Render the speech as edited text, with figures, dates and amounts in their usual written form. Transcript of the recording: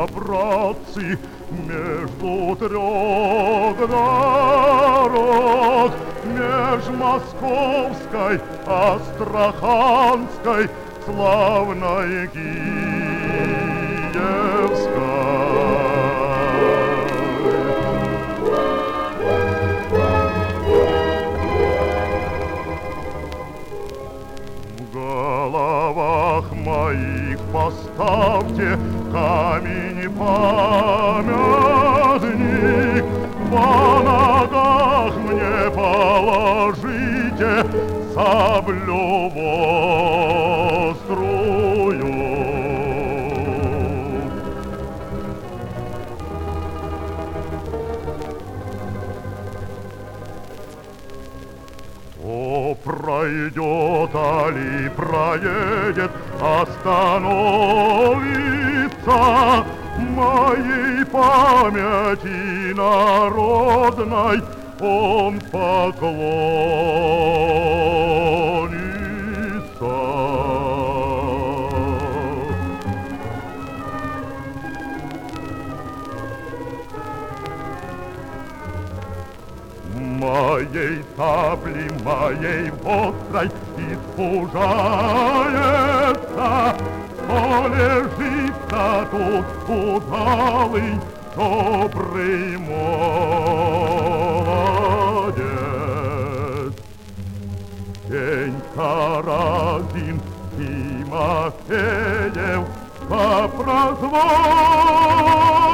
братцы, между трех дорог, меж московской, астраханской, славной Киевской. В головах моих поставьте камень памятник, по ногах мне положите саблю острую. Кто пройдет, али проедет, остановится моей памяти народной, он поклонится. Моей сабли, моей острой испужается, кто лежит-то тут удалый, добрый молодец. Сенька Разин, Тимофеев, по прозванию